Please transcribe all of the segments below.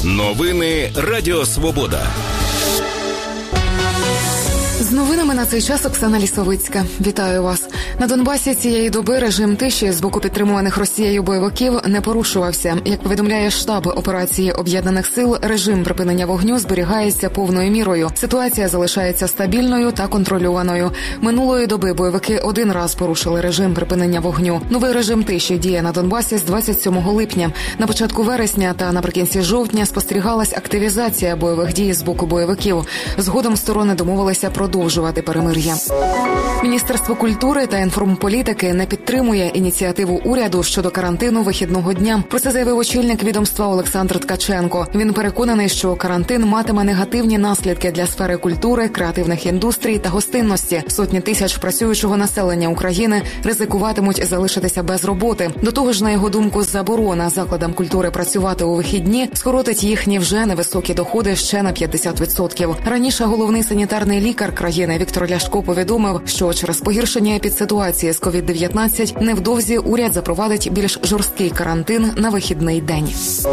Новини Радіо Свобода. З новинами на цей час Оксана Лісовицька. Вітаю вас. На Донбасі цієї доби режим тиші з боку підтримуваних Росією бойовиків не порушувався. Як повідомляє штаб операції Об'єднаних сил, режим припинення вогню зберігається повною мірою. Ситуація залишається стабільною та контрольованою. Минулої доби бойовики один раз порушили режим припинення вогню. Новий режим тиші діє на Донбасі з 27 липня. На початку вересня та наприкінці жовтня спостерігалась активізація бойових дій з боку бойовиків. Згодом сторони домовилися продовжувати перемир'я. Міністерство культури та інформполітики не підтримує ініціативу уряду щодо карантину вихідного дня. Про це заявив очільник відомства Олександр Ткаченко. Він переконаний, що карантин матиме негативні наслідки для сфери культури, креативних індустрій та гостинності. Сотні тисяч працюючого населення України ризикуватимуть залишитися без роботи. До того ж, на його думку, заборона закладам культури працювати у вихідні скоротить їхні вже невисокі доходи ще на 50%. Раніше головний санітарний лікар країни Віктор Ляшко повідомив, що через погіршення епідситуації з COVID-19 невдовзі уряд запровадить більш жорсткий карантин на вихідний день.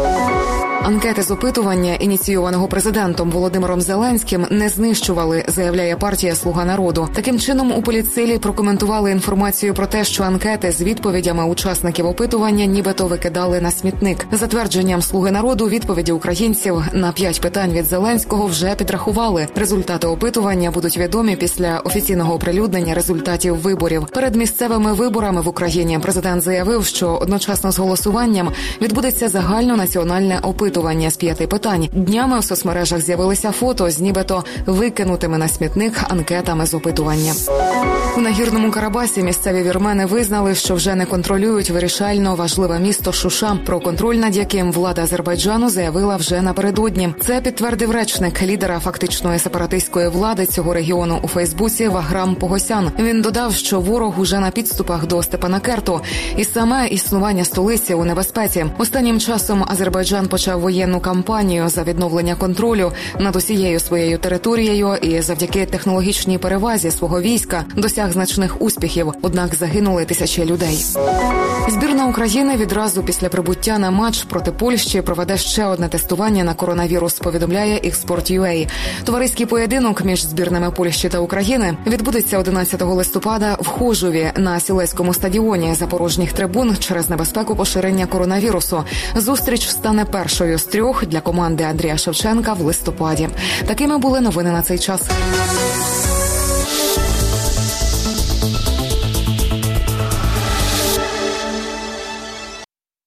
Анкети з опитування, ініційованого президентом Володимиром Зеленським, не знищували, заявляє партія «Слуга народу». Таким чином, у політсилі прокоментували інформацію про те, що анкети з відповідями учасників опитування нібито викидали на смітник. За твердженням «Слуги народу», відповіді українців на 5 питань від Зеленського вже підрахували. Результати опитування будуть відомі після офіційного оприлюднення результатів виборів. Перед місцевими виборами в Україні президент заявив, що одночасно з голосуванням відбудеться загальнонаціональне опитування з 5 питань. Днями в соцмережах з'явилися фото з нібито викинутими на смітник анкетами з опитування. У Нагірному Карабасі місцеві вірмени визнали, що вже не контролюють вирішально важливе місто Шуша, про контроль над яким влада Азербайджану заявила вже напередодні. Це підтвердив речник лідера фактичної сепаратистської влади цього регіону у Фейсбуці Ваграм Погосян. Він додав, що ворог уже на підступах до Степанакерту, і саме існування столиці у небезпеці. Останнім часом Азербайджан почав воєнну кампанію за відновлення контролю над усією своєю територією і завдяки технологічній перевазі свого війська досяг значних успіхів, однак загинули тисячі людей. Збірна України відразу після прибуття на матч проти Польщі проведе ще одне тестування на коронавірус, повідомляє Export.ua. Товариський поєдинок між збірними Польщі та України відбудеться 11 листопада в Хожуві на Сілецькому стадіоні за порожніх трибун через небезпеку поширення коронавірусу. Зустріч стане першою з 3 для команди Андрія Шевченка в листопаді. Такими були новини на цей час.